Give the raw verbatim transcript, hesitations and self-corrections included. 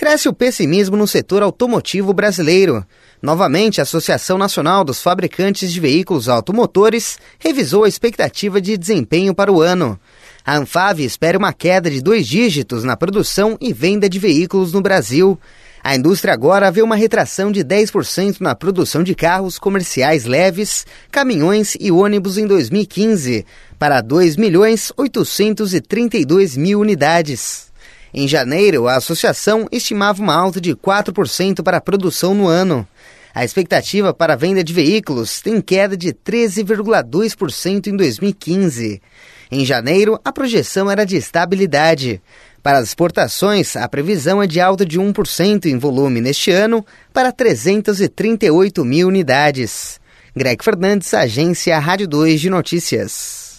Cresce o pessimismo no setor automotivo brasileiro. Novamente, a Associação Nacional dos Fabricantes de Veículos Automotores revisou a expectativa de desempenho para o ano. A Anfavea espera uma queda de dois dígitos na produção e venda de veículos no Brasil. A indústria agora vê uma retração de dez por cento na produção de carros comerciais leves, caminhões e ônibus em dois mil e quinze, para dois milhões oitocentos e trinta e dois mil unidades. Em janeiro, a associação estimava uma alta de quatro por cento para a produção no ano. A expectativa para a venda de veículos tem queda de treze vírgula dois por cento em dois mil e quinze. Em janeiro, a projeção era de estabilidade. Para as exportações, a previsão é de alta de um por cento em volume neste ano para trezentos e trinta e oito mil unidades. Greg Fernandes, Agência Rádio dois de Notícias.